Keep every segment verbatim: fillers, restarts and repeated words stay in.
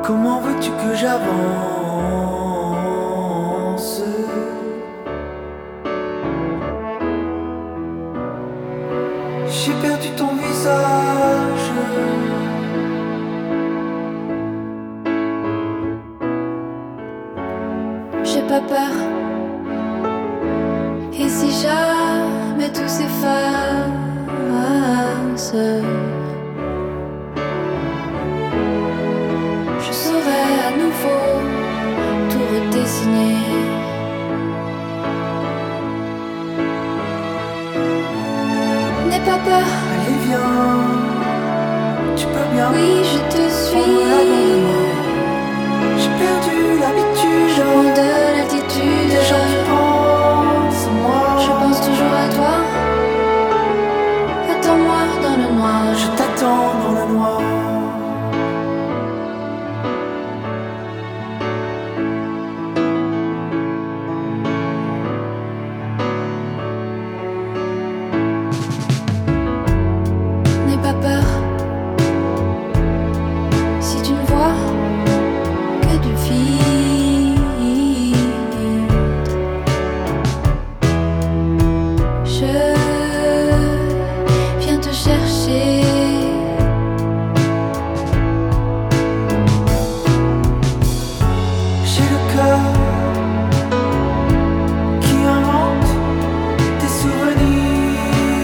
Comment veux-tu que j'avance? J'ai perdu ton visage. J'ai pas peur. Et si jamais tout s'efface, je saurais à nouveau tout redessiner. N'aie pas peur. Allez viens, tu peux bien. Oui, je te Prends-moi dans les suis. mains. J'ai perdu l'habitude. Je prends de l'altitude. Les gens qui pensent à moi. Je pense toujours à toi. Attends-moi dans le noir. Je t'attends dans le noir. N'aie pas peur. Si tu ne vois que du vide, je viens te chercher. J'ai le cœur qui invente des souvenirs.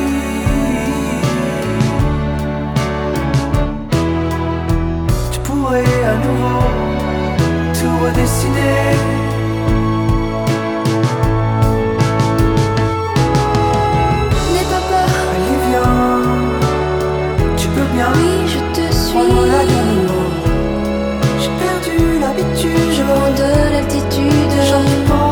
Tu pourrais à nouveau tout redessiner. N'aie pas peur. Allez viens, tu peux bien. Oui, je te Prends-moi là dans le suis. noir. J'ai perdu l'habitude. Je prends de l'altitude. Les gens qui pensent